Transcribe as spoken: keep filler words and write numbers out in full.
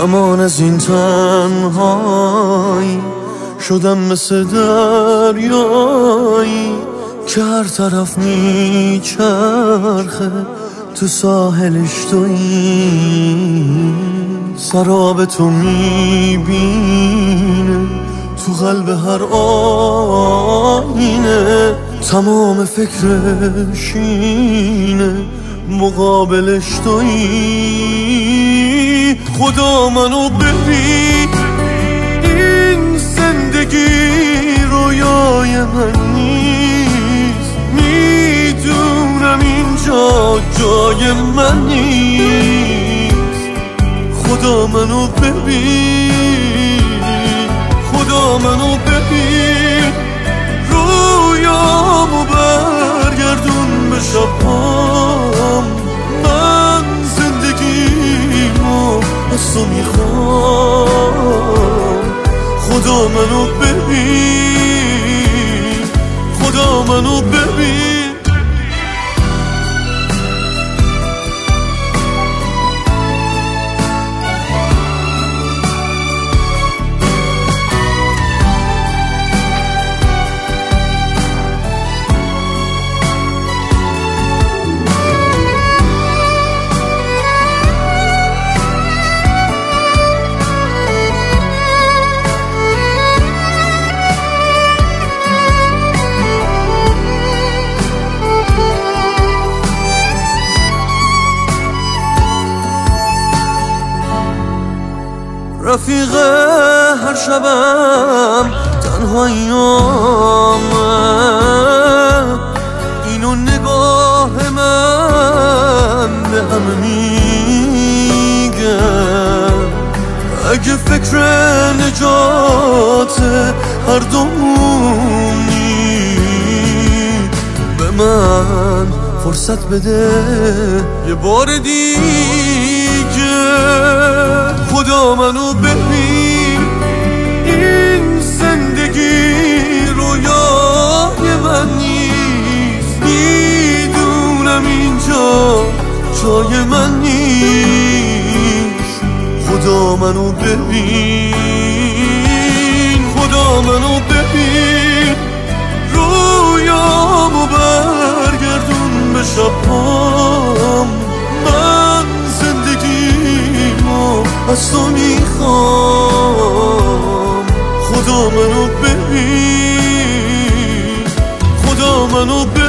امان از این تنهایی شدم مثل دریایی که هر طرف میچرخه تو ساحلش تویی. سراب تو میبینه تو قلب هر آینه، تمام فکرش اینه مقابلش تویی. خدا منو ببین، این زندگی رویای من نیست. میدونم اینجا جای من نیست. خدا منو ببین، خدا منو ببین، رویامو برگردون به شبام. من زندگیمو از تو میخوام. خدا منو ببین، خدا منو ببین. رفیق هر شبم تنهاییامه، اینو نگاه من به همه میگه. اگه فکر نجات هر دومونی به من فرصت بده یه بار دیگه. خدا منو ببین، این زندگی رویای من نیست. میدونم اینجا جای من نیست. خدا منو ببین، خدا منو ببین، رویامو برگردون به شبام. من زندگیمو از تو میخوام. خدا منو ببین، خدا منو ببین.